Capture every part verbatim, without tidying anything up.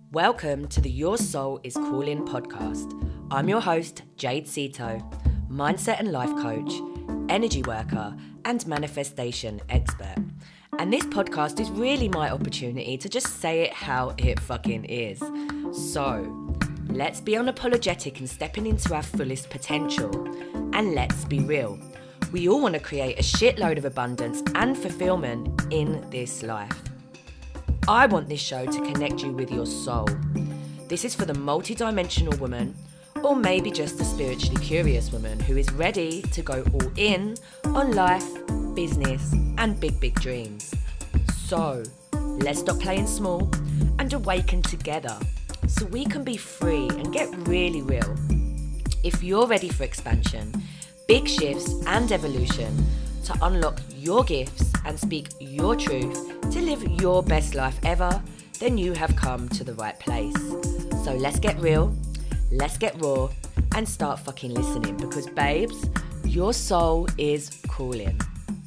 Welcome to the Your Soul is Calling podcast. I'm your host, Jade Sito, mindset and life coach, energy worker, and manifestation expert. And this podcast is really my opportunity to just say it how it fucking is. So, let's be unapologetic and stepping into our fullest potential. And let's be real. We all want to create a shitload of abundance and fulfillment in this life. I want this show to connect you with your soul. This is for the multidimensional woman, or maybe just the spiritually curious woman who is ready to go all in on life, business, and big, big dreams. So, let's stop playing small and awaken together so we can be free and get really real. If you're ready for expansion, big shifts, and evolution, to unlock your gifts and speak your truth to live your best life ever, then you have come to the right place. So let's get real, let's get raw, and start fucking listening because, babes, your soul is calling.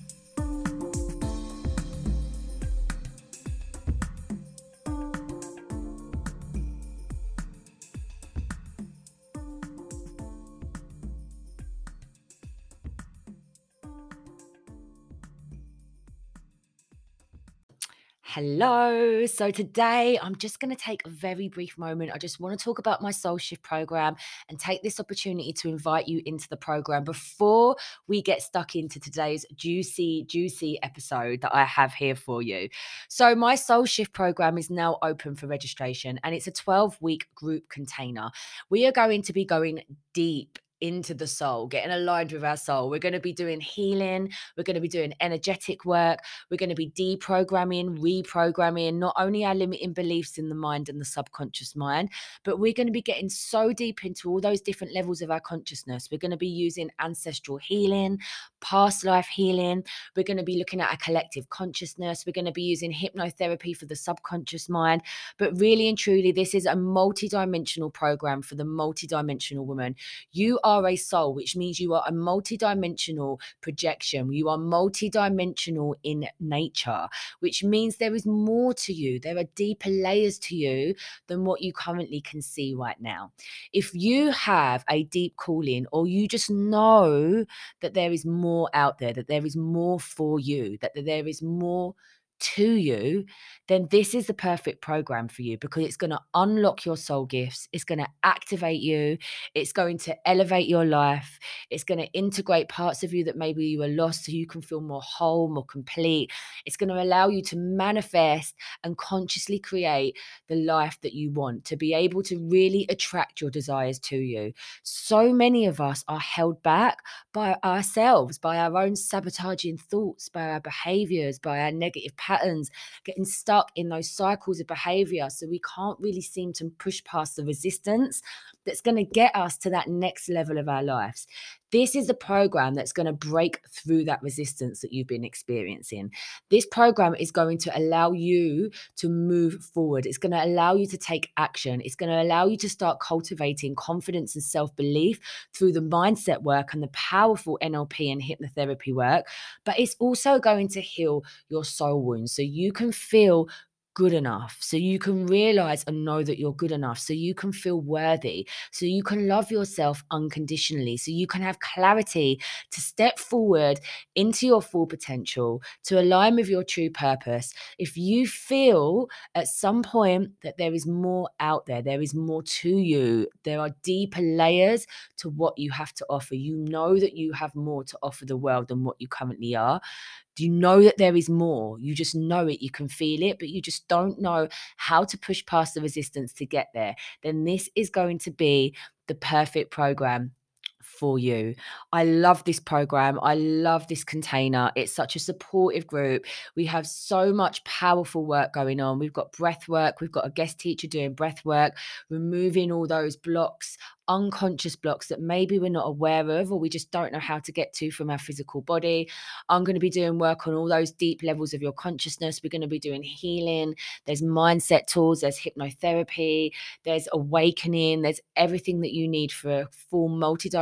Hello. So today I'm just going to take a very brief moment. I just want to talk about my Soul Shift program and take this opportunity to invite you into the program before we get stuck into today's juicy, juicy episode that I have here for you. So my Soul Shift program is now open for registration and it's a twelve week group container. We are going to be going deep into the soul, getting aligned with our soul. We're going to be doing healing. We're going to be doing energetic work. We're going to be deprogramming, reprogramming, not only our limiting beliefs in the mind and the subconscious mind, but we're going to be getting so deep into all those different levels of our consciousness. We're going to be using ancestral healing, past life healing. We're going to be looking at our collective consciousness. We're going to be using hypnotherapy for the subconscious mind. But really and truly, this is a multidimensional program for the multidimensional woman. You are are a soul, which means you are a multidimensional projection. You are multidimensional in nature, which means there is more to you. There are deeper layers to you than what you currently can see right now. If you have a deep calling, or you just know that there is more out there, that there is more for you, that there is more to you, then this is the perfect program for you because it's going to unlock your soul gifts. It's going to activate you. It's going to elevate your life. It's going to integrate parts of you that maybe you were lost so you can feel more whole, more complete. It's going to allow you to manifest and consciously create the life that you want, to be able to really attract your desires to you. So many of us are held back by ourselves, by our own sabotaging thoughts, by our behaviors, by our negative patterns, getting stuck in those cycles of behavior. So we can't really seem to push past the resistance that's going to get us to that next level of our lives. This is the program that's going to break through that resistance that you've been experiencing. This program is going to allow you to move forward. It's going to allow you to take action. It's going to allow you to start cultivating confidence and self-belief through the mindset work and the powerful N L P and hypnotherapy work. But it's also going to heal your soul wounds so you can feel good enough, so you can realize and know that you're good enough, so you can feel worthy, so you can love yourself unconditionally, so you can have clarity to step forward into your full potential, to align with your true purpose. If you feel at some point that there is more out there, there is more to you, there are deeper layers to what you have to offer, you know that you have more to offer the world than what you currently are. Do you know that there is more? You just know it, you can feel it, but you just don't know how to push past the resistance to get there. Then this is going to be the perfect program for you. I love this program. I love this container. It's such a supportive group. We have so much powerful work going on. We've got breath work. We've got a guest teacher doing breath work, removing all those blocks, unconscious blocks that maybe we're not aware of or we just don't know how to get to from our physical body. I'm going to be doing work on all those deep levels of your consciousness. We're going to be doing healing. There's mindset tools. There's hypnotherapy. There's awakening. There's everything that you need for a full multidimensional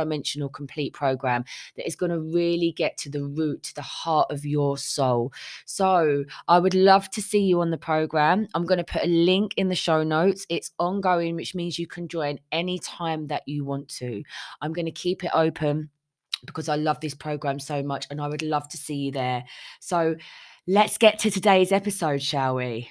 multi-dimensional complete program that is going to really get to the root, to the heart of your soul. So I would love to see you on the program. I'm going to put a link in the show notes. It's ongoing, which means you can join anytime that you want to. I'm going to keep it open because I love this program so much and I would love to see you there. So let's get to today's episode, shall we?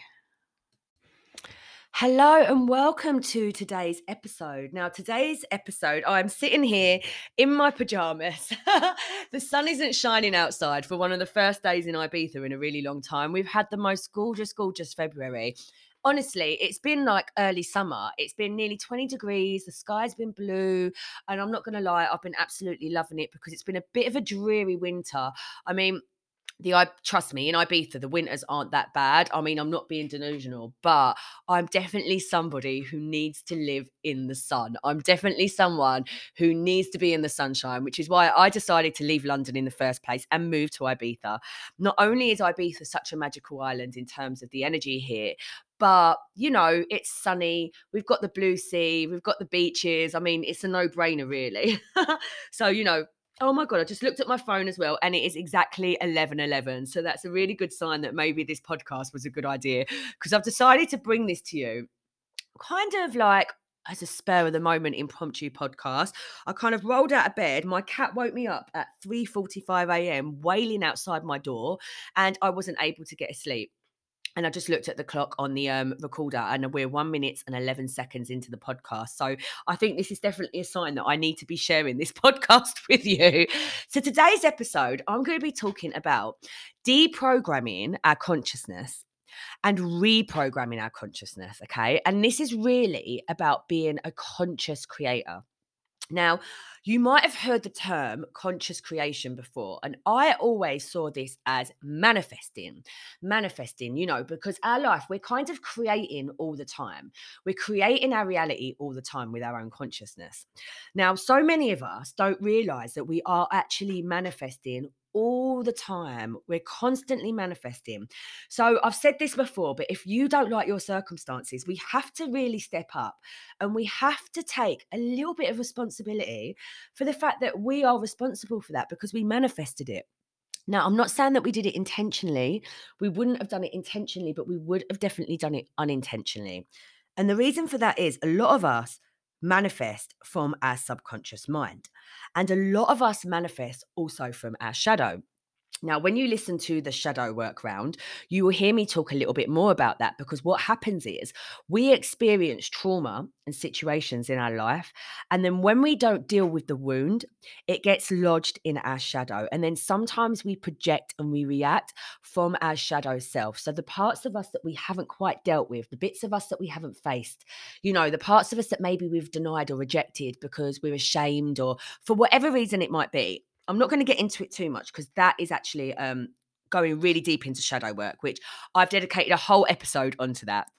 Hello and welcome to today's episode. Now, today's episode, I'm sitting here in my pajamas. The sun isn't shining outside for one of the first days in Ibiza in a really long time. We've had the most gorgeous, gorgeous February. Honestly, it's been like early summer. It's been nearly twenty degrees. The sky's been blue. And I'm not going to lie, I've been absolutely loving it because it's been a bit of a dreary winter. I mean, the I trust me, in Ibiza, the winters aren't that bad. I mean, I'm not being delusional, but I'm definitely somebody who needs to live in the sun. I'm definitely someone who needs to be in the sunshine, which is why I decided to leave London in the first place and move to Ibiza. Not only is Ibiza such a magical island in terms of the energy here, but, you know, it's sunny. We've got the blue sea. We've got the beaches. I mean, it's a no-brainer, really. So, you know, oh my God, I just looked at my phone as well and it is exactly eleven eleven. So that's a really good sign that maybe this podcast was a good idea because I've decided to bring this to you kind of like as a spur of the moment impromptu podcast. I kind of rolled out of bed. My cat woke me up at three forty-five a.m. wailing outside my door and I wasn't able to get asleep. And I just looked at the clock on the um, recorder and we're one minute and eleven seconds into the podcast. So I think this is definitely a sign that I need to be sharing this podcast with you. So today's episode, I'm going to be talking about deprogramming our consciousness and reprogramming our consciousness. Okay. And this is really about being a conscious creator. Now, you might have heard the term conscious creation before, and I always saw this as manifesting. Manifesting, you know, because our life, we're kind of creating all the time. We're creating our reality all the time with our own consciousness. Now, so many of us don't realize that we are actually manifesting all the time. We're constantly manifesting. So I've said this before, but if you don't like your circumstances, we have to really step up and we have to take a little bit of responsibility for the fact that we are responsible for that because we manifested it. Now, I'm not saying that we did it intentionally. We wouldn't have done it intentionally, but we would have definitely done it unintentionally. And the reason for that is a lot of us manifest from our subconscious mind. And a lot of us manifest also from our shadow. Now, when you listen to the shadow work round, you will hear me talk a little bit more about that because what happens is we experience trauma and situations in our life. And then when we don't deal with the wound, it gets lodged in our shadow. And then sometimes we project and we react from our shadow self. So the parts of us that we haven't quite dealt with, the bits of us that we haven't faced, you know, the parts of us that maybe we've denied or rejected because we're ashamed or for whatever reason it might be. I'm not going to get into it too much because that is actually um, going really deep into shadow work, which I've dedicated a whole episode onto that.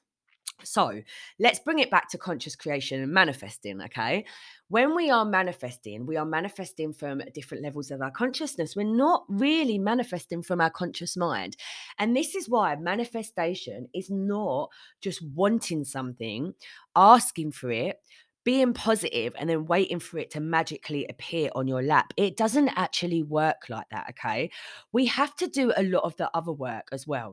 So let's bring it back to conscious creation and manifesting, okay? When we are manifesting, we are manifesting from different levels of our consciousness. We're not really manifesting from our conscious mind. And this is why manifestation is not just wanting something, asking for it, being positive and then waiting for it to magically appear on your lap. It doesn't actually work like that, okay? We have to do a lot of the other work as well.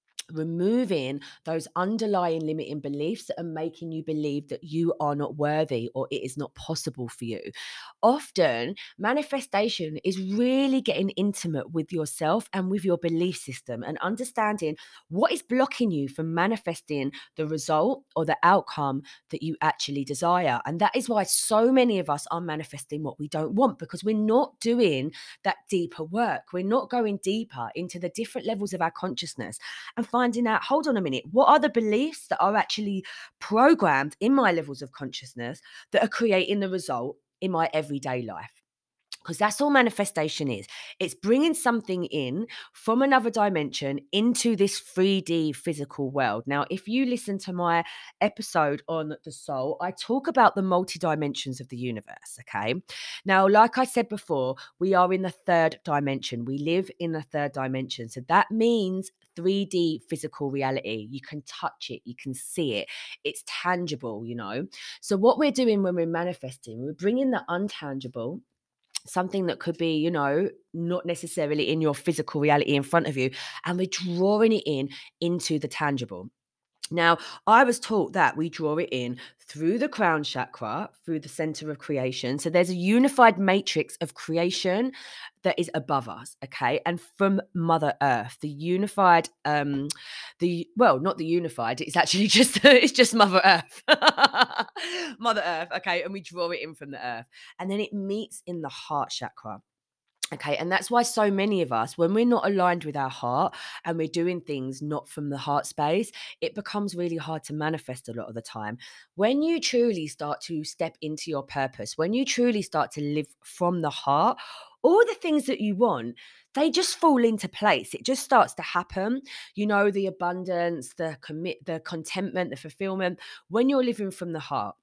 Removing those underlying limiting beliefs that are making you believe that you are not worthy or it is not possible for you. Often, manifestation is really getting intimate with yourself and with your belief system and understanding what is blocking you from manifesting the result or the outcome that you actually desire. And that is why so many of us are manifesting what we don't want because we're not doing that deeper work. We're not going deeper into the different levels of our consciousness and finding out, hold on a minute, what are the beliefs that are actually programmed in my levels of consciousness that are creating the result in my everyday life? Because that's all manifestation is. It's bringing something in from another dimension into this three D physical world. Now, if you listen to my episode on the soul, I talk about the multi-dimensions of the universe, okay? Now, like I said before, we are in the third dimension. We live in the third dimension. So that means three D physical reality. You can touch it, you can see it. It's tangible, you know? So what we're doing when we're manifesting, we're bringing the untangible something that could be, you know, not necessarily in your physical reality in front of you, and we're drawing it in into the tangible. Now, I was taught that we draw it in through the crown chakra, through the center of creation. So there's a unified matrix of creation that is above us, okay? And from Mother Earth, the unified, um, the well, not the unified, it's actually just it's just Mother Earth. Mother Earth, okay, and we draw it in from the earth. And then it meets in the heart chakra. Okay, and that's why so many of us, when we're not aligned with our heart and we're doing things not from the heart space, it becomes really hard to manifest a lot of the time. When you truly start to step into your purpose, when you truly start to live from the heart, all the things that you want, they just fall into place. It just starts to happen. You know, the abundance, the commit, the contentment, the fulfillment, when you're living from the heart.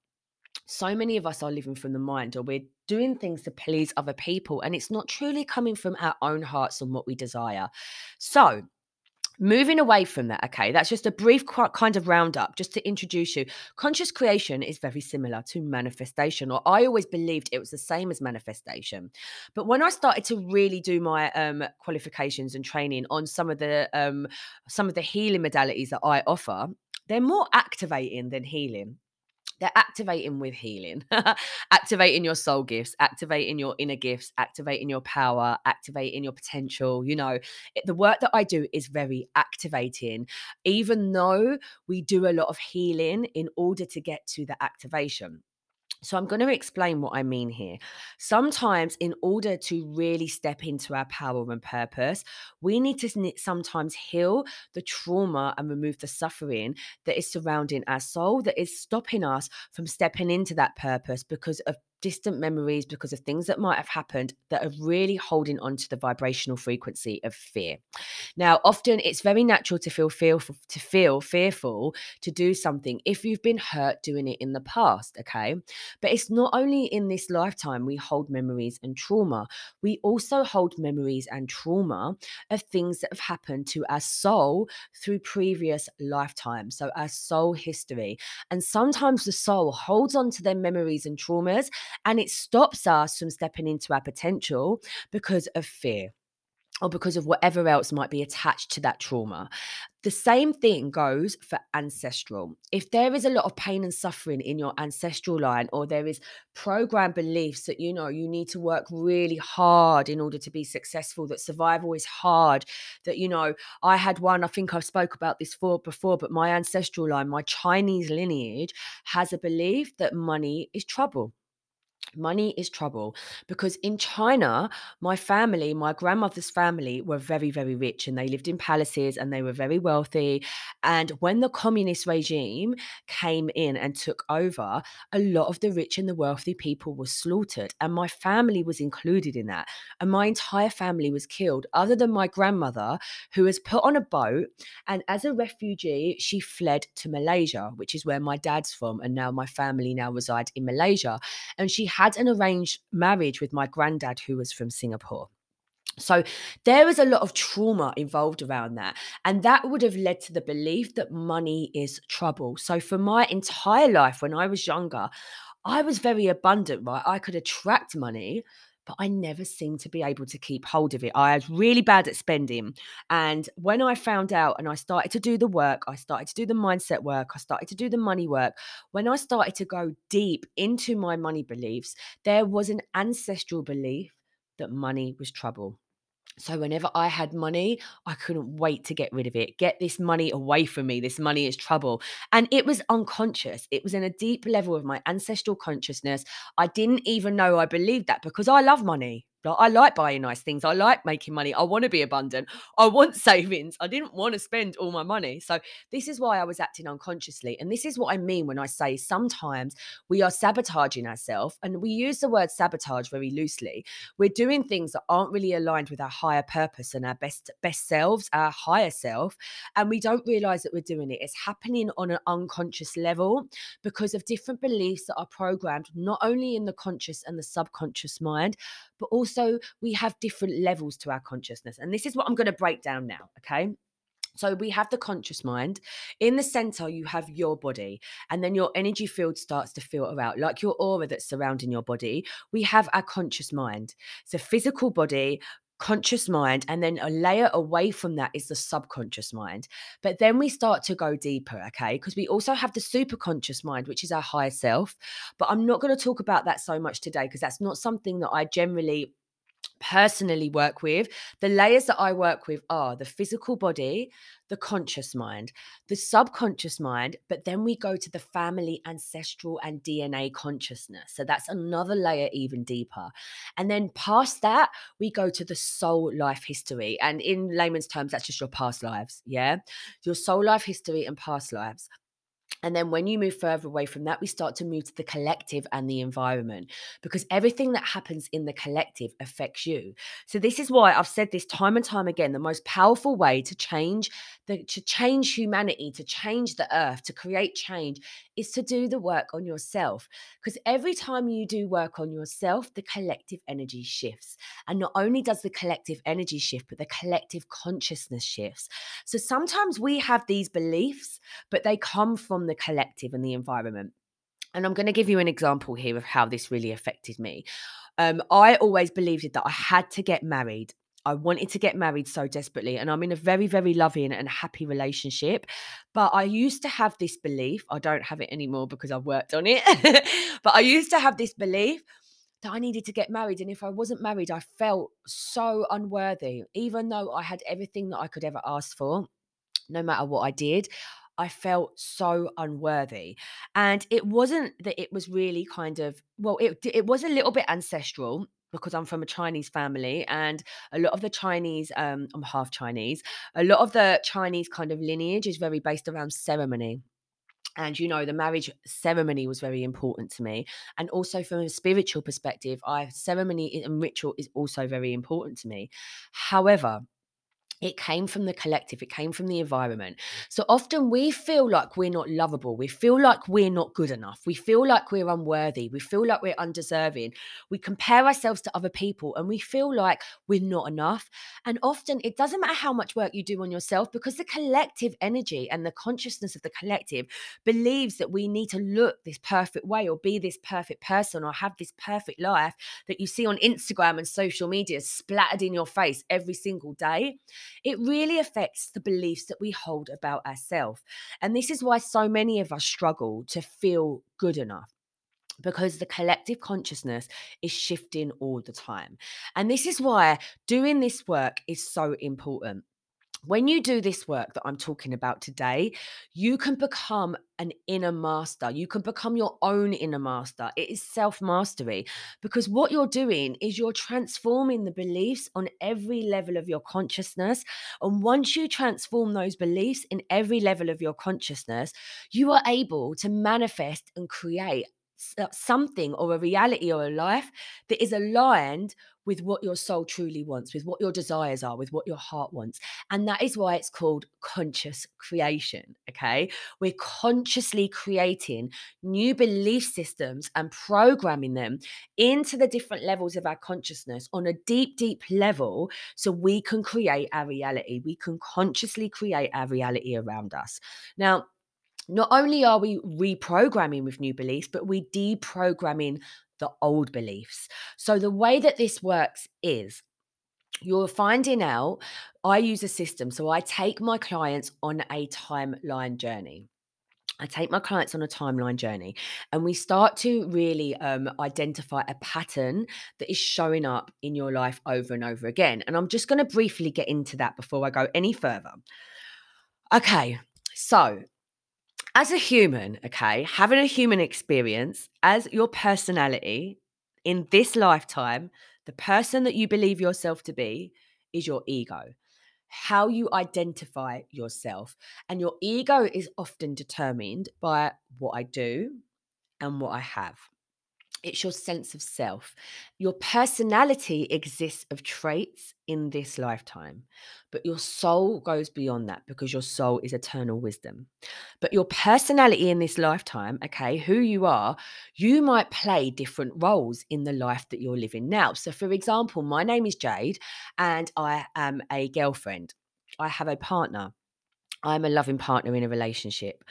So many of us are living from the mind, or we're doing things to please other people, and it's not truly coming from our own hearts and what we desire. So, moving away from that, okay, that's just a brief qu- kind of roundup just to introduce you. Conscious creation is very similar to manifestation, or I always believed it was the same as manifestation. But when I started to really do my um, qualifications and training on some of the um, some of the healing modalities that I offer, they're more activating than healing. They're activating with healing, activating your soul gifts, activating your inner gifts, activating your power, activating your potential. You know, it, the work that I do is very activating, even though we do a lot of healing in order to get to the activation. So I'm going to explain what I mean here. Sometimes, in order to really step into our power and purpose, we need to sni- sometimes heal the trauma and remove the suffering that is surrounding our soul, that is stopping us from stepping into that purpose because of distant memories, because of things that might have happened that are really holding on to the vibrational frequency of fear. Now, often it's very natural to feel fearful, to feel fearful to do something if you've been hurt doing it in the past, okay? But it's not only in this lifetime we hold memories and trauma, we also hold memories and trauma of things that have happened to our soul through previous lifetimes. So our soul history. And sometimes the soul holds on to their memories and traumas, and it stops us from stepping into our potential because of fear, or because of whatever else might be attached to that trauma. The same thing goes for ancestral. If there is a lot of pain and suffering in your ancestral line, or there is program beliefs that, you know, you need to work really hard in order to be successful, that survival is hard, that, you know, I had one, I think I've spoke about this for before, but my ancestral line, my Chinese lineage has a belief that money is trouble. Money is trouble, because in China, my family, my grandmother's family, were very, very rich, and they lived in palaces and they were very wealthy. And when the communist regime came in and took over, a lot of the rich and the wealthy people were slaughtered. And my family was included in that. And my entire family was killed, other than my grandmother, who was put on a boat. And as a refugee, she fled to Malaysia, which is where my dad's from. And now my family now reside in Malaysia. And she had an arranged marriage with my granddad, who was from Singapore. So there was a lot of trauma involved around that. And that would have led to the belief that money is trouble. So for my entire life, when I was younger, I was very abundant, right? I could attract money, but I never seemed to be able to keep hold of it. I was really bad at spending. And when I found out and I started to do the work, I started to do the mindset work, I started to do the money work. When I started to go deep into my money beliefs, there was an ancestral belief that money was trouble. So whenever I had money, I couldn't wait to get rid of it. Get this money away from me. This money is trouble. And it was unconscious. It was in a deep level of my ancestral consciousness. I didn't even know I believed that, because I love money. Like, I like buying nice things. I like making money. I want to be abundant. I want savings. I didn't want to spend all my money. So this is why I was acting unconsciously. And this is what I mean when I say sometimes we are sabotaging ourselves. And we use the word sabotage very loosely. We're doing things that aren't really aligned with our higher purpose and our best best selves, our higher self, and we don't realize that we're doing it. It's happening on an unconscious level because of different beliefs that are programmed not only in the conscious and the subconscious mind, but also we have different levels to our consciousness. And this is what I'm going to break down now, okay? So we have the conscious mind. In the center, you have your body, and then your energy field starts to filter out, like your aura that's surrounding your body. We have our conscious mind. So physical body, conscious mind, and then a layer away from that is the subconscious mind. But then we start to go deeper, okay? Because we also have the superconscious mind, which is our higher self. But I'm not going to talk about that so much today because that's not something that I generally personally work with. The layers that I work with are the physical body, the conscious mind, the subconscious mind, but then we go to the family, ancestral, and D N A consciousness. So that's another layer even deeper. And then past that, we go to the soul life history. And in layman's terms, that's just your past lives. Yeah. Your soul life history and past lives. And then when you move further away from that, we start to move to the collective and the environment because everything that happens in the collective affects you. So this is why I've said this time and time again, the most powerful way to change the to change humanity, to change the earth, to create change is to do the work on yourself. Because every time you do work on yourself, the collective energy shifts. And not only does the collective energy shift, but the collective consciousness shifts. So sometimes we have these beliefs but they come from the collective and the environment. And I'm going to give you an example here of how this really affected me. Um, I always believed that I had to get married. I wanted to get married so desperately, and I'm in a very, very loving and happy relationship. But I used to have this belief, I don't have it anymore because I've worked on it. But I used to have this belief that I needed to get married. And if I wasn't married, I felt so unworthy, even though I had everything that I could ever ask for. No matter what I did, I felt so unworthy. And it wasn't that it was really kind of, well, it it was a little bit ancestral because I'm from a Chinese family and a lot of the Chinese, um, I'm half Chinese, a lot of the Chinese kind of lineage is very based around ceremony. And you know, the marriage ceremony was very important to me. And also from a spiritual perspective, I ceremony and ritual is also very important to me. However, it came from the collective, it came from the environment. So often we feel like we're not lovable. We feel like we're not good enough. We feel like we're unworthy. We feel like we're undeserving. We compare ourselves to other people and we feel like we're not enough. And often it doesn't matter how much work you do on yourself because the collective energy and the consciousness of the collective believes that we need to look this perfect way or be this perfect person or have this perfect life that you see on Instagram and social media splattered in your face every single day. It really affects the beliefs that we hold about ourselves. And this is why so many of us struggle to feel good enough because the collective consciousness is shifting all the time. And this is why doing this work is so important. When you do this work that I'm talking about today, you can become an inner master. You can become your own inner master. It is self mastery because what you're doing is you're transforming the beliefs on every level of your consciousness. And once you transform those beliefs in every level of your consciousness, you are able to manifest and create s- uh, something or a reality or a life that is aligned with what your soul truly wants, with what your desires are, with what your heart wants. And that is why it's called conscious creation. Okay. We're consciously creating new belief systems and programming them into the different levels of our consciousness on a deep, deep level so we can create our reality. We can consciously create our reality around us. Now, not only are we reprogramming with new beliefs, but we deprogramming the old beliefs. So the way that this works is you're finding out, I use a system. So I take my clients on a timeline journey. I take my clients on a timeline journey and we start to really um, identify a pattern that is showing up in your life over and over again. And I'm just going to briefly get into that before I go any further. Okay, so as a human, okay, having a human experience as your personality in this lifetime, the person that you believe yourself to be is your ego, how you identify yourself. And your ego is often determined by what I do and what I have. It's your sense of self. Your personality exists of traits in this lifetime, but your soul goes beyond that because your soul is eternal wisdom. But your personality in this lifetime, okay, who you are, you might play different roles in the life that you're living now. So, for example, my name is Jade and I am a girlfriend. I have a partner. I'm a loving partner in a relationship.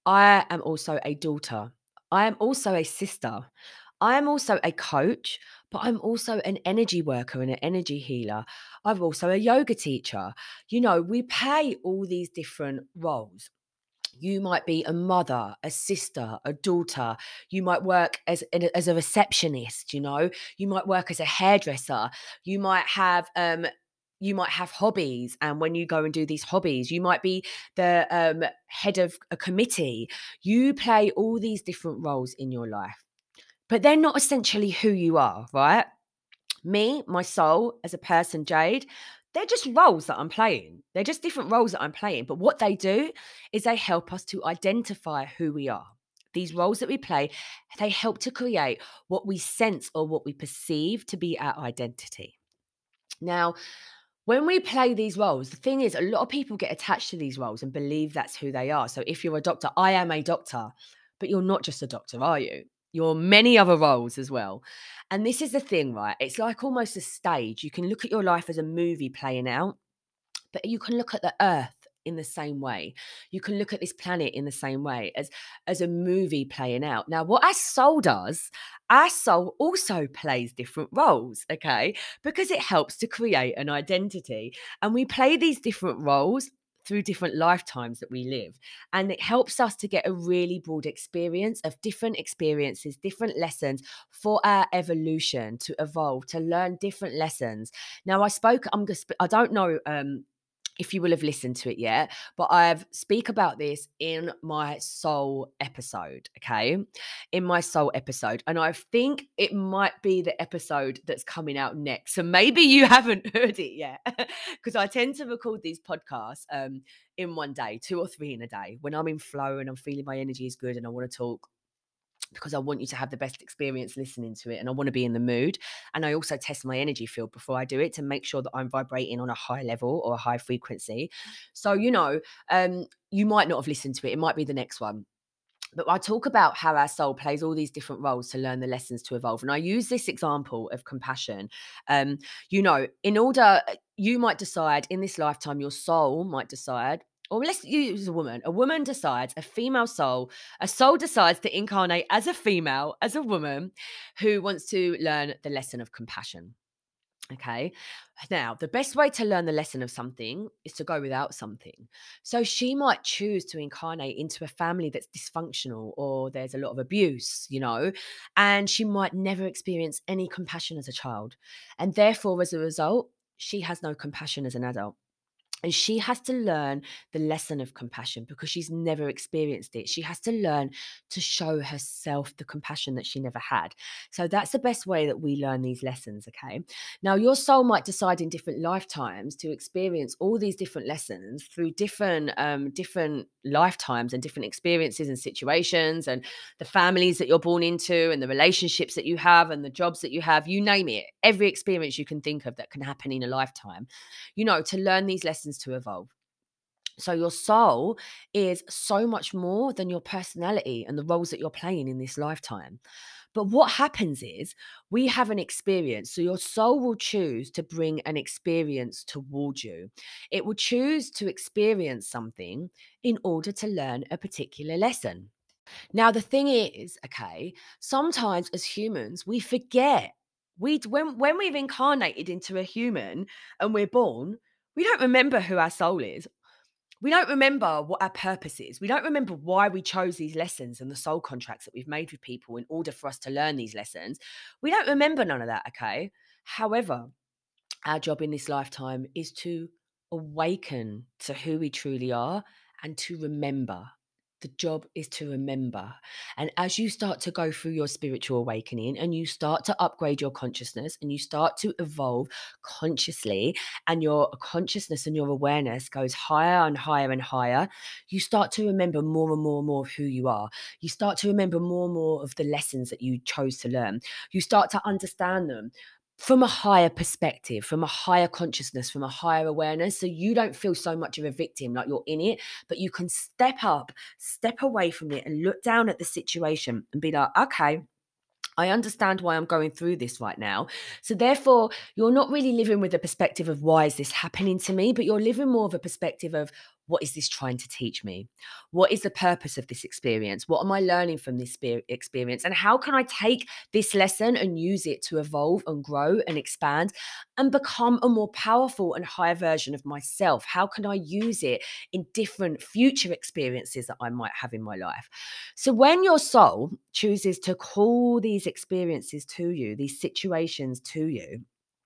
I am also a daughter. I am also a sister. I am also a coach, but I'm also an energy worker and an energy healer. I'm also a yoga teacher. You know, we play all these different roles. You might be a mother, a sister, a daughter. You might work as, an- as a receptionist, you know. You might work as a hairdresser. You might have um you might have hobbies, and when you go and do these hobbies, you might be the um, head of a committee. You play all these different roles in your life, but they're not essentially who you are, right? Me, my soul as a person, Jade, they're just roles that I'm playing. They're just different roles that I'm playing. But what they do is they help us to identify who we are. These roles that we play, they help to create what we sense or what we perceive to be our identity. Now, when we play these roles, the thing is, a lot of people get attached to these roles and believe that's who they are. So if you're a doctor, I am a doctor, but you're not just a doctor, are you? You're many other roles as well. And this is the thing, right? It's like almost a stage. You can look at your life as a movie playing out, but you can look at the earth in the same way. You can look at this planet in the same way as as a movie playing out. Now, what our soul does, our soul also plays different roles, okay? Because it helps to create an identity. And we play these different roles through different lifetimes that we live. And it helps us to get a really broad experience of different experiences, different lessons for our evolution to evolve, to learn different lessons. Now, I spoke, I'm just, I don't know um, if you will have listened to it yet, but I've speak about this in my soul episode, okay? In my soul episode. And I think it might be the episode that's coming out next. So maybe you haven't heard it yet. Because I tend to record these podcasts um, in one day, two or three in a day, when I'm in flow and I'm feeling my energy is good and I want to talk, because I want you to have the best experience listening to it and I want to be in the mood. And I also test my energy field before I do it to make sure that I'm vibrating on a high level or a high frequency. So, you know, um, you might not have listened to it. It might be the next one. But I talk about how our soul plays all these different roles to learn the lessons to evolve. And I use this example of compassion. Um, you know, in order, you might decide in this lifetime, your soul might decide, or let's use a woman. A woman decides, a female soul, a soul decides to incarnate as a female, as a woman who wants to learn the lesson of compassion. Okay. Now, the best way to learn the lesson of something is to go without something. So she might choose to incarnate into a family that's dysfunctional or there's a lot of abuse, you know, and she might never experience any compassion as a child. And therefore, as a result, she has no compassion as an adult. And she has to learn the lesson of compassion because she's never experienced it. She has to learn to show herself the compassion that she never had. So that's the best way that we learn these lessons, okay? Now, your soul might decide in different lifetimes to experience all these different lessons through different um, different lifetimes and different experiences and situations and the families that you're born into and the relationships that you have and the jobs that you have, you name it. Every experience you can think of that can happen in a lifetime, you know, to learn these lessons to evolve. So your soul is so much more than your personality and the roles that you're playing in this lifetime. But what happens is we have an experience. So your soul will choose to bring an experience towards you. It will choose to experience something in order to learn a particular lesson. Now, the thing is, okay, sometimes as humans, we forget. We when when we've incarnated into a human and we're born, we don't remember who our soul is. We don't remember what our purpose is. We don't remember why we chose these lessons and the soul contracts that we've made with people in order for us to learn these lessons. We don't remember none of that, okay? However, our job in this lifetime is to awaken to who we truly are and to remember. The job is to remember. And as you start to go through your spiritual awakening and you start to upgrade your consciousness and you start to evolve consciously, and your consciousness and your awareness goes higher and higher and higher, you start to remember more and more and more of who you are. You start to remember more and more of the lessons that you chose to learn. You start to understand them from a higher perspective, from a higher consciousness, from a higher awareness. So you don't feel so much of a victim, like you're in it, but you can step up, step away from it and look down at the situation and be like, okay, I understand why I'm going through this right now. So therefore, you're not really living with the perspective of why is this happening to me, but you're living more of a perspective of what is this trying to teach me? What is the purpose of this experience? What am I learning from this spe- experience? And how can I take this lesson and use it to evolve and grow and expand and become a more powerful and higher version of myself? How can I use it in different future experiences that I might have in my life? So when your soul chooses to call these experiences to you, these situations to you,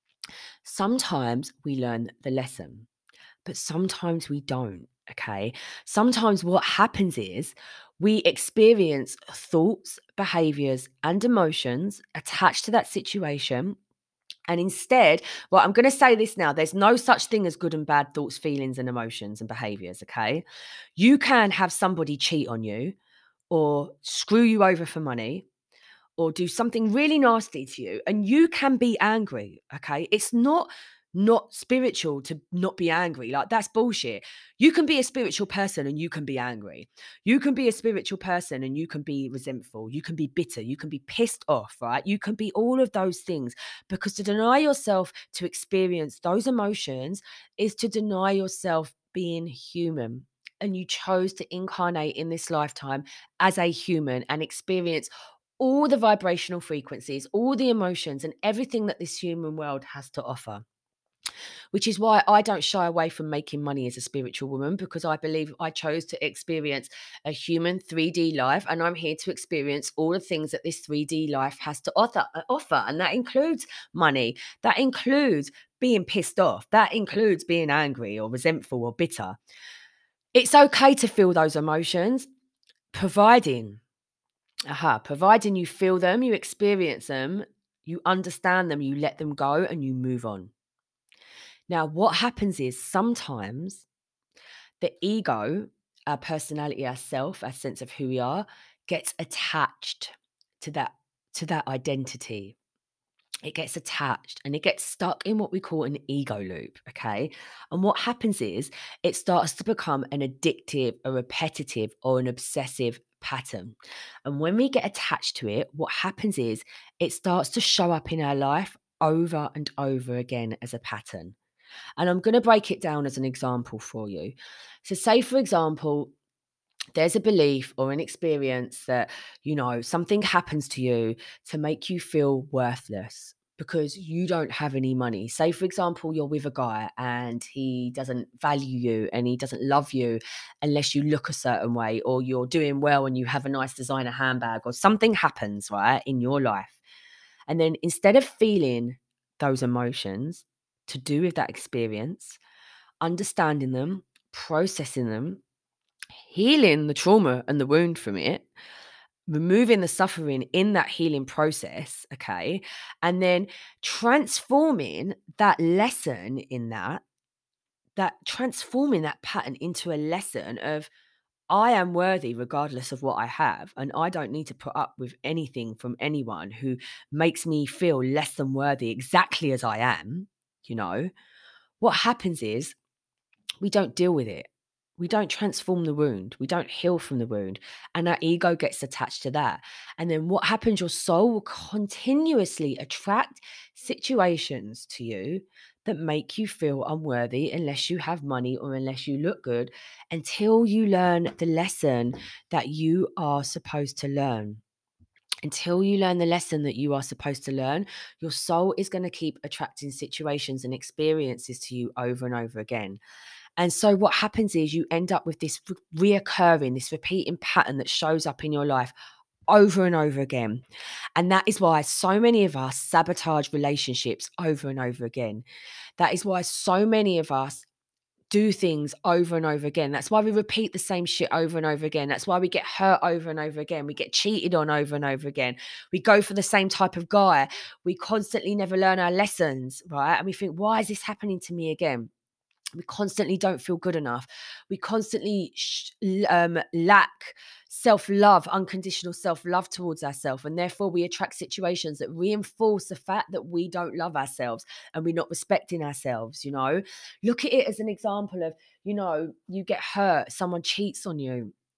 sometimes we learn the lesson, but sometimes we don't. Okay. Sometimes what happens is we experience thoughts, behaviors, and emotions attached to that situation. And instead, well, I'm going to say this now, there's no such thing as good and bad thoughts, feelings, and emotions and behaviors. Okay. You can have somebody cheat on you or screw you over for money or do something really nasty to you, and you can be angry. Okay. It's not not spiritual to not be angry. Like, that's bullshit. You can be a spiritual person and you can be angry. You can be a spiritual person and you can be resentful. You can be bitter. You can be pissed off, right? You can be all of those things, because to deny yourself to experience those emotions is to deny yourself being human. And you chose to incarnate in this lifetime as a human and experience all the vibrational frequencies, all the emotions, and everything that this human world has to offer. Which is why I don't shy away from making money as a spiritual woman, because I believe I chose to experience a human three D life, and I'm here to experience all the things that this three D life has to offer, uh, offer. And that includes money, that includes being pissed off, that includes being angry or resentful or bitter. It's okay to feel those emotions, providing Aha, providing you feel them, you experience them, you understand them, you let them go, and you move on. Now, what happens is sometimes the ego, our personality, our self, our sense of who we are, gets attached to that to that identity. It gets attached and it gets stuck in what we call an ego loop. Okay. And what happens is it starts to become an addictive, a repetitive, or an obsessive pattern. And when we get attached to it, what happens is it starts to show up in our life over and over again as a pattern. And I'm going to break it down as an example for you. So, say, for example, there's a belief or an experience that, you know, something happens to you to make you feel worthless because you don't have any money. Say, for example, you're with a guy and he doesn't value you and he doesn't love you unless you look a certain way, or you're doing well and you have a nice designer handbag, or something happens, right, in your life. And then instead of feeling those emotions to do with that experience, understanding them, processing them, healing the trauma and the wound from it, removing the suffering in that healing process, okay, and then transforming that lesson in that, that transforming that pattern into a lesson of, I am worthy regardless of what I have, and I don't need to put up with anything from anyone who makes me feel less than worthy exactly as I am, you know. What happens is we don't deal with it. We don't transform the wound. We don't heal from the wound. And our ego gets attached to that. And then what happens? Your soul will continuously attract situations to you that make you feel unworthy unless you have money or unless you look good, until you learn the lesson that you are supposed to learn. Until you learn the lesson that you are supposed to learn, your soul is going to keep attracting situations and experiences to you over and over again. And so what happens is you end up with this re- reoccurring, this repeating pattern that shows up in your life over and over again. And that is why so many of us sabotage relationships over and over again. That is why so many of us do things over and over again. That's why we repeat the same shit over and over again. That's why we get hurt over and over again. We get cheated on over and over again. We go for the same type of guy. We constantly never learn our lessons, right? And we think, why is this happening to me again? We constantly don't feel good enough. We constantly sh- um, lack self-love, unconditional self-love towards ourselves. And therefore we attract situations that reinforce the fact that we don't love ourselves and we're not respecting ourselves, you know. Look at it as an example of, you know, you get hurt, someone cheats on you.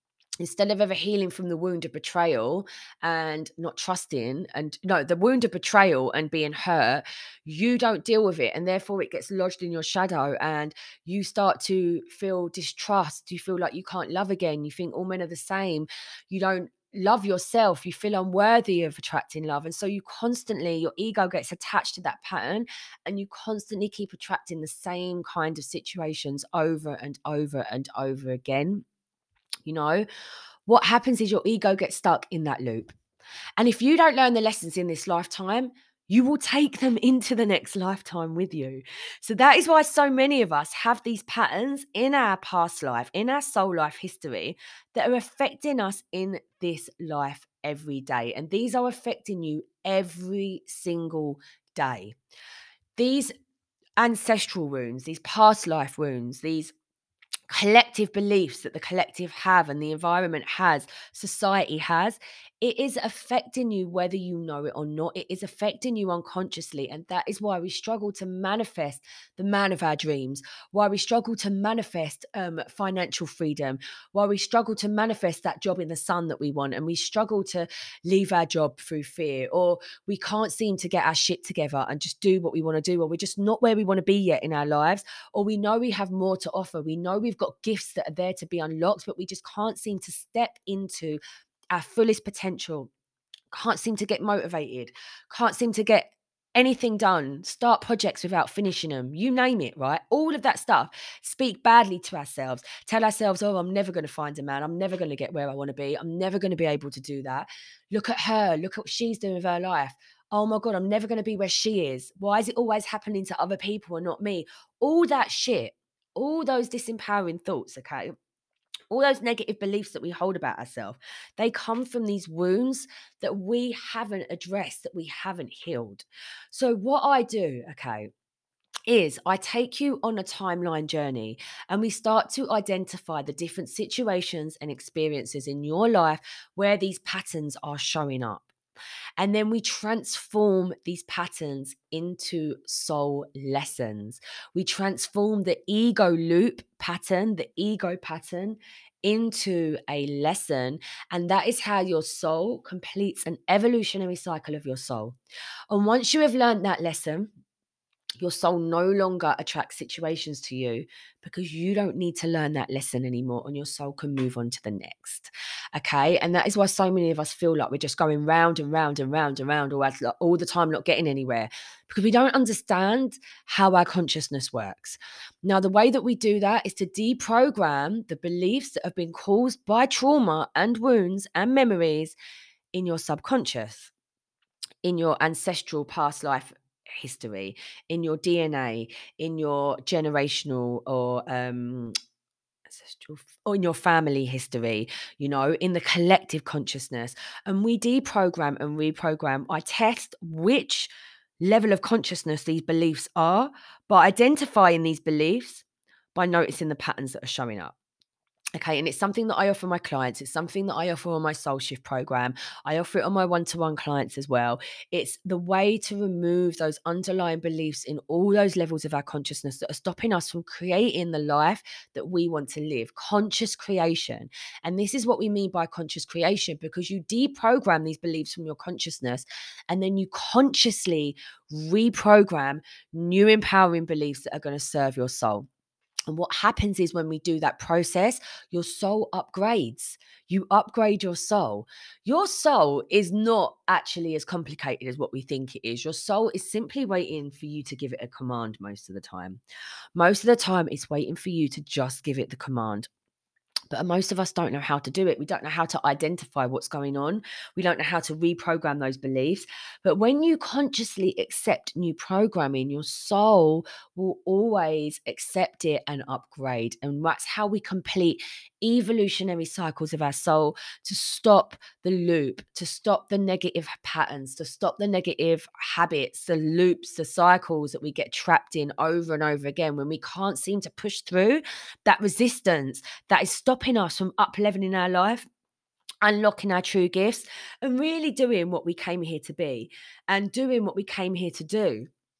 instead of ever healing from the wound of betrayal and not trusting, and no, the wound of betrayal and being hurt, you don't deal with it. And therefore it gets lodged in your shadow and you start to feel distrust. You feel like you can't love again. You think all men are the same. You don't love yourself. You feel unworthy of attracting love. And so you constantly, your ego gets attached to that pattern and you constantly keep attracting the same kind of situations over and over and over again. You know, what happens is your ego gets stuck in that loop. And if you don't learn the lessons in this lifetime, you will take them into the next lifetime with you. So that is why so many of us have these patterns in our past life, in our soul life history, that are affecting us in this life every day. And these are affecting you every single day. These ancestral wounds, these past life wounds, these collective beliefs that the collective have and the environment has, society has, it is affecting you whether you know it or not. It is affecting you unconsciously. And that is why we struggle to manifest the man of our dreams, why we struggle to manifest um, financial freedom, why we struggle to manifest that job in the sun that we want. And we struggle to leave our job through fear, or we can't seem to get our shit together and just do what we want to do, or we're just not where we want to be yet in our lives, or we know we have more to offer. We know we've got gifts that are there to be unlocked, but we just can't seem to step into our fullest potential, can't seem to get motivated, can't seem to get anything done, start projects without finishing them, you name it, right? All of that stuff. Speak badly to ourselves, tell ourselves, oh, I'm never going to find a man, I'm never going to get where I want to be, I'm never going to be able to do that. Look at her, look at what she's doing with her life. Oh my God, I'm never going to be where she is. Why is it always happening to other people and not me? All that shit, all those disempowering thoughts, okay? All those negative beliefs that we hold about ourselves, they come from these wounds that we haven't addressed, that we haven't healed. So what I do, okay, is I take you on a timeline journey and we start to identify the different situations and experiences in your life where these patterns are showing up. And then we transform these patterns into soul lessons. We transform the ego loop pattern, the ego pattern, into a lesson. And that is how your soul completes an evolutionary cycle of your soul. And once you have learned that lesson, your soul no longer attracts situations to you because you don't need to learn that lesson anymore, and your soul can move on to the next. Okay. And that is why so many of us feel like we're just going round and round and round and round all, all the time, not getting anywhere, because we don't understand how our consciousness works. Now, the way that we do that is to deprogram the beliefs that have been caused by trauma and wounds and memories in your subconscious, in your ancestral past life history, in your D N A, in your generational or um ancestral or in your family history, you know, in the collective consciousness. And we deprogram and reprogram. I test which level of consciousness these beliefs are by identifying these beliefs, by noticing the patterns that are showing up. Okay, and it's something that I offer my clients. It's something that I offer on my Soul Shift program. I offer it on my one-to-one clients as well. It's the way to remove those underlying beliefs in all those levels of our consciousness that are stopping us from creating the life that we want to live. Conscious creation. And this is what we mean by conscious creation, because you deprogram these beliefs from your consciousness and then you consciously reprogram new empowering beliefs that are going to serve your soul. And what happens is when we do that process, your soul upgrades. You upgrade your soul. Your soul is not actually as complicated as what we think it is. Your soul is simply waiting for you to give it a command most of the time. Most of the time, it's waiting for you to just give it the command. But most of us don't know how to do it. We don't know how to identify what's going on. We don't know how to reprogram those beliefs. But when you consciously accept new programming, your soul will always accept it and upgrade. And that's how we complete evolutionary cycles of our soul, to stop the loop, to stop the negative patterns, to stop the negative habits, the loops, the cycles that we get trapped in over and over again when we can't seem to push through that resistance that is stopping us from up leveling our life, unlocking our true gifts, and really doing what we came here to be and doing what we came here to do.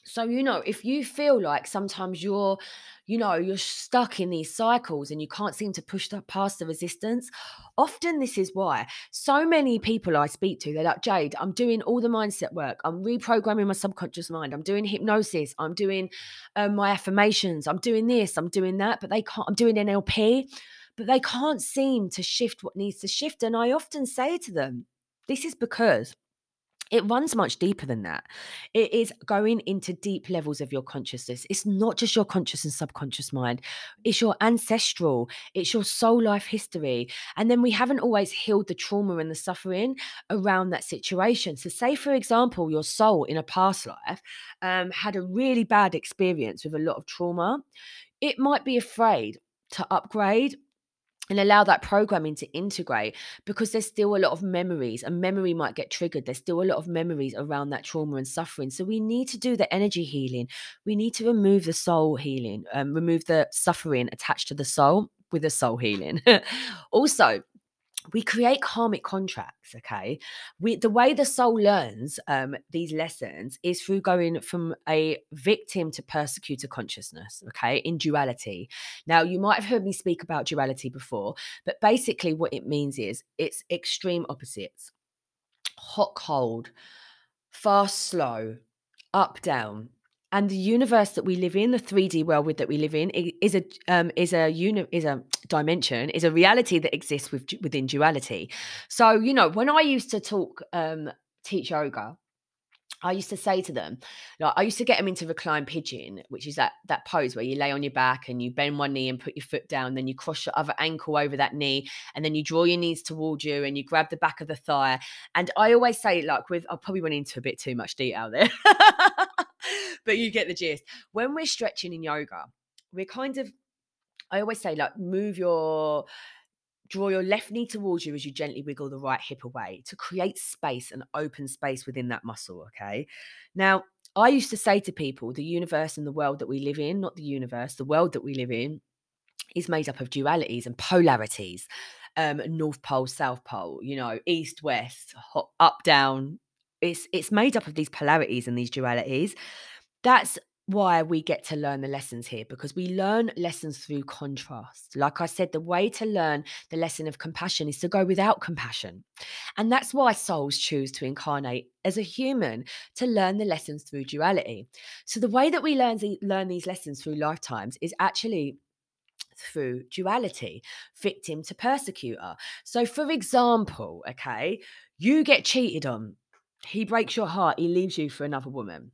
So, you know, if you feel like sometimes you're, you know, you're stuck in these cycles and you can't seem to push that past the resistance, often this is why. So many people I speak to, they're like, Jade, I'm doing all the mindset work. I'm reprogramming my subconscious mind. I'm doing hypnosis. I'm doing um, my affirmations. I'm doing this. I'm doing that. But they can't, I'm doing N L P, but they can't seem to shift what needs to shift. And I often say to them, this is because it runs much deeper than that. It is going into deep levels of your consciousness. It's not just your conscious and subconscious mind, it's your ancestral, it's your soul life history. And then we haven't always healed the trauma and the suffering around that situation. So, say, for example, your soul in a past life um, had a really bad experience with a lot of trauma. It might be afraid to upgrade and allow that programming to integrate because there's still a lot of memories. A memory might get triggered. There's still a lot of memories around that trauma and suffering. So we need to do the energy healing. We need to remove the soul healing, um, remove the suffering attached to the soul with the soul healing. Also, we create karmic contracts. Okay, we the way the soul learns um these lessons is through going from a victim to persecutor consciousness. Okay, in duality. Now, you might have heard me speak about duality before, but basically what it means is it's extreme opposites: hot cold, fast slow, up down. And the universe that we live in, the three D world with that we live in, i- is a um, is a uni- is a dimension, is a reality that exists with, within duality. So, you know, when I used to talk, um, teach yoga, I used to say to them, like, I used to get them into recline pigeon, which is that that pose where you lay on your back and you bend one knee and put your foot down, then you cross your other ankle over that knee, and then you draw your knees towards you and you grab the back of the thigh. And I always say, like, with I probably went into a bit too much detail there, but you get the gist. When we're stretching in yoga, we're kind of I always say, like, move your draw your left knee towards you as you gently wiggle the right hip away to create space and open space within that muscle. Okay. Now, I used to say to people, the universe and the world that we live in, not the universe, the world that we live in is made up of dualities and polarities. Um, North Pole, South Pole, you know, East, West, hot, up, down. It's it's made up of these polarities and these dualities. That's why we get to learn the lessons here, because we learn lessons through contrast. Like I said, the way to learn the lesson of compassion is to go without compassion. And that's why souls choose to incarnate as a human, to learn the lessons through duality. So the way that we learn, the, learn these lessons through lifetimes is actually through duality, victim to persecutor. So, for example, okay, you get cheated on. He breaks your heart. He leaves you for another woman.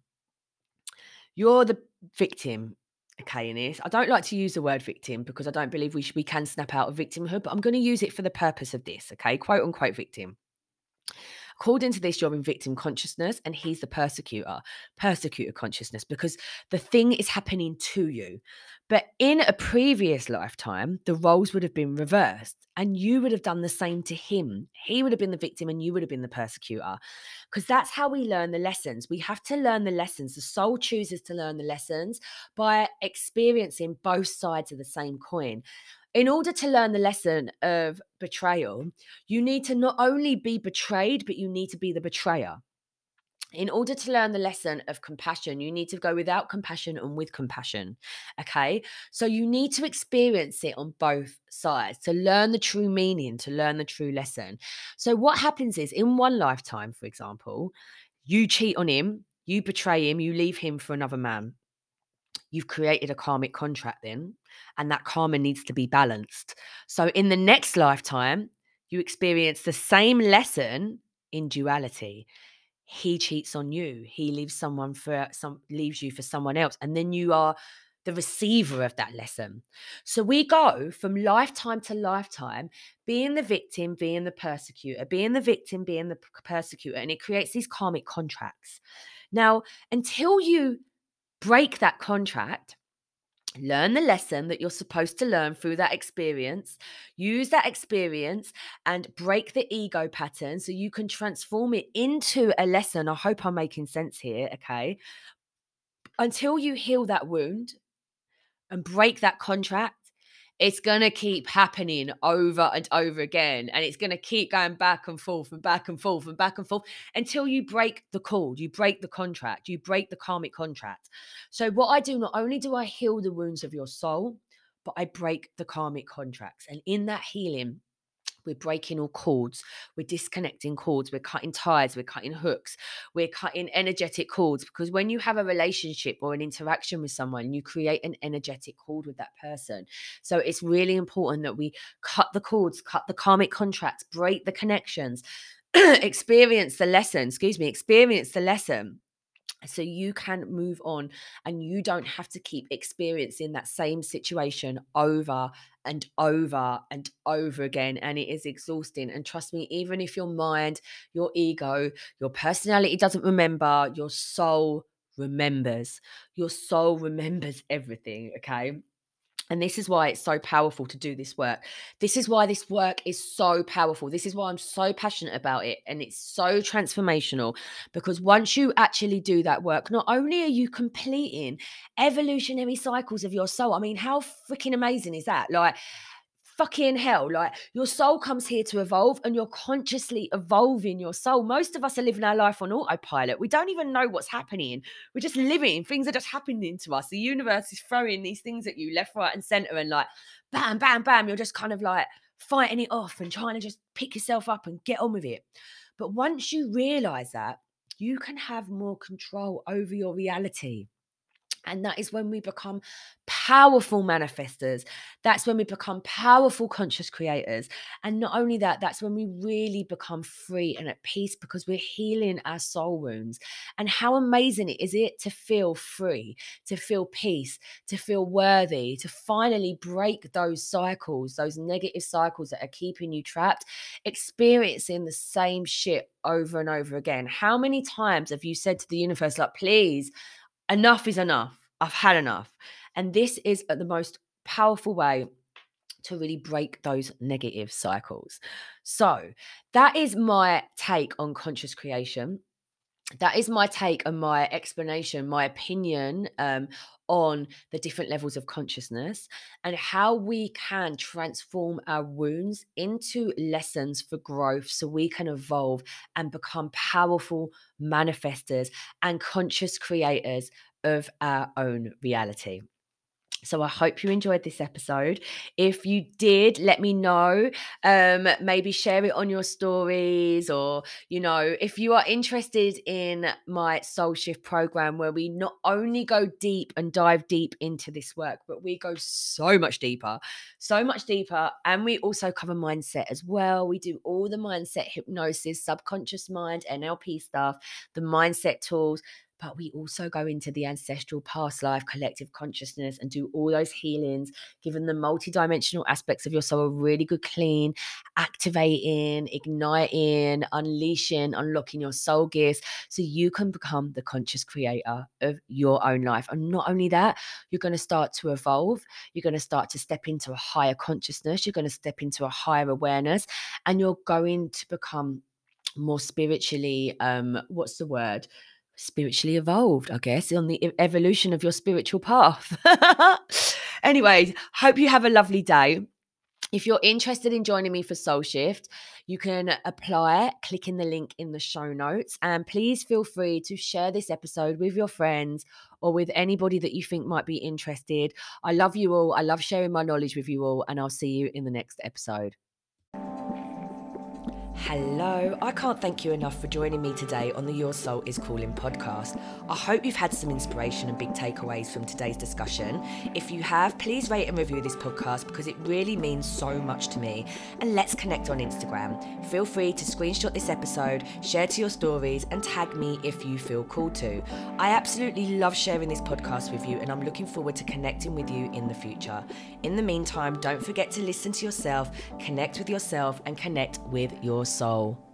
You're the victim, okay, in this. I don't like to use the word victim because I don't believe we, sh- we can snap out of victimhood, but I'm going to use it for the purpose of this, okay? Quote unquote victim. According to this, you're in victim consciousness and he's the persecutor, persecutor consciousness, because the thing is happening to you. But in a previous lifetime, the roles would have been reversed and you would have done the same to him. He would have been the victim and you would have been the persecutor, because that's how we learn the lessons. We have to learn the lessons. The soul chooses to learn the lessons by experiencing both sides of the same coin. In order to learn the lesson of betrayal, you need to not only be betrayed, but you need to be the betrayer. In order to learn the lesson of compassion, you need to go without compassion and with compassion. Okay. So you need to experience it on both sides to learn the true meaning, to learn the true lesson. So, what happens is in one lifetime, for example, you cheat on him, you betray him, you leave him for another man. You've created a karmic contract then, and that karma needs to be balanced. So in the next lifetime, you experience the same lesson in duality. He cheats on you. He leaves someone for some leaves you for someone else, and then you are the receiver of that lesson. So we go from lifetime to lifetime, being the victim, being the persecutor, being the victim, being the p- persecutor, and it creates these karmic contracts. Now, until you break that contract, learn the lesson that you're supposed to learn through that experience, use that experience and break the ego pattern so you can transform it into a lesson. I hope I'm making sense here, okay? Until you heal that wound and break that contract, it's going to keep happening over and over again. And it's going to keep going back and forth and back and forth and back and forth until you break the cord, you break the contract, you break the karmic contract. So what I do, not only do I heal the wounds of your soul, but I break the karmic contracts. And in that healing, we're breaking all cords, we're disconnecting cords, we're cutting ties, we're cutting hooks, we're cutting energetic cords. Because when you have a relationship or an interaction with someone, you create an energetic cord with that person. So it's really important that we cut the cords, cut the karmic contracts, break the connections, experience the lesson, excuse me, experience the lesson. So you can move on and you don't have to keep experiencing that same situation over and over and over again. And it is exhausting. And trust me, even if your mind, your ego, your personality doesn't remember, your soul remembers. Your soul remembers everything, okay? And this is why it's so powerful to do this work. This is why this work is so powerful. This is why I'm so passionate about it. And it's so transformational, because once you actually do that work, not only are you completing evolutionary cycles of your soul. I mean, how freaking amazing is that? Like, fucking hell, like, your soul comes here to evolve and you're consciously evolving your soul. Most of us are living our life on autopilot. We don't even know what's happening. We're just living. Things are just happening to us. The universe is throwing these things at you left, right, and center, and like, bam, bam, bam. You're just kind of like fighting it off and trying to just pick yourself up and get on with it. But once you realize that, you can have more control over your reality. And that is when we become powerful manifestors. That's when we become powerful conscious creators. And not only that, that's when we really become free and at peace, because we're healing our soul wounds. And how amazing is it to feel free, to feel peace, to feel worthy, to finally break those cycles, those negative cycles that are keeping you trapped, experiencing the same shit over and over again. How many times have you said to the universe, like, please, enough is enough. I've had enough. And this is the most powerful way to really break those negative cycles. So that is my take on conscious creation. That is my take and my explanation, my opinion um, on the different levels of consciousness and how we can transform our wounds into lessons for growth so we can evolve and become powerful manifestors and conscious creators of our own reality. So I hope you enjoyed this episode. If you did, let me know. Um, maybe share it on your stories, or, you know, if you are interested in my Soul Shift program, where we not only go deep and dive deep into this work, but we go so much deeper, so much deeper. And we also cover mindset as well. We do all the mindset, hypnosis, subconscious mind, N L P stuff, the mindset tools. But we also go into the ancestral past life, collective consciousness, and do all those healings, giving the multidimensional aspects of your soul a really good clean, activating, igniting, unleashing, unlocking your soul gifts so you can become the conscious creator of your own life. And not only that, you're going to start to evolve. You're going to start to step into a higher consciousness. You're going to step into a higher awareness, and you're going to become more spiritually, um, what's the word? spiritually evolved, I guess, on the evolution of your spiritual path. Anyways, hope you have a lovely day. If you're interested in joining me for Soul Shift, you can apply clicking the link in the show notes. And please feel free to share this episode with your friends or with anybody that you think might be interested. I love you all. I love sharing my knowledge with you all. And I'll see you in the next episode. Hello, I can't thank you enough for joining me today on the Your Soul is Calling podcast. I hope you've had some inspiration and big takeaways from today's discussion. If you have, please rate and review this podcast because it really means so much to me. And let's connect on Instagram. Feel free to screenshot this episode, share to your stories, and tag me if you feel called to. I absolutely love sharing this podcast with you, and I'm looking forward to connecting with you in the future. In the meantime, don't forget to listen to yourself, connect with yourself, and connect with your soul.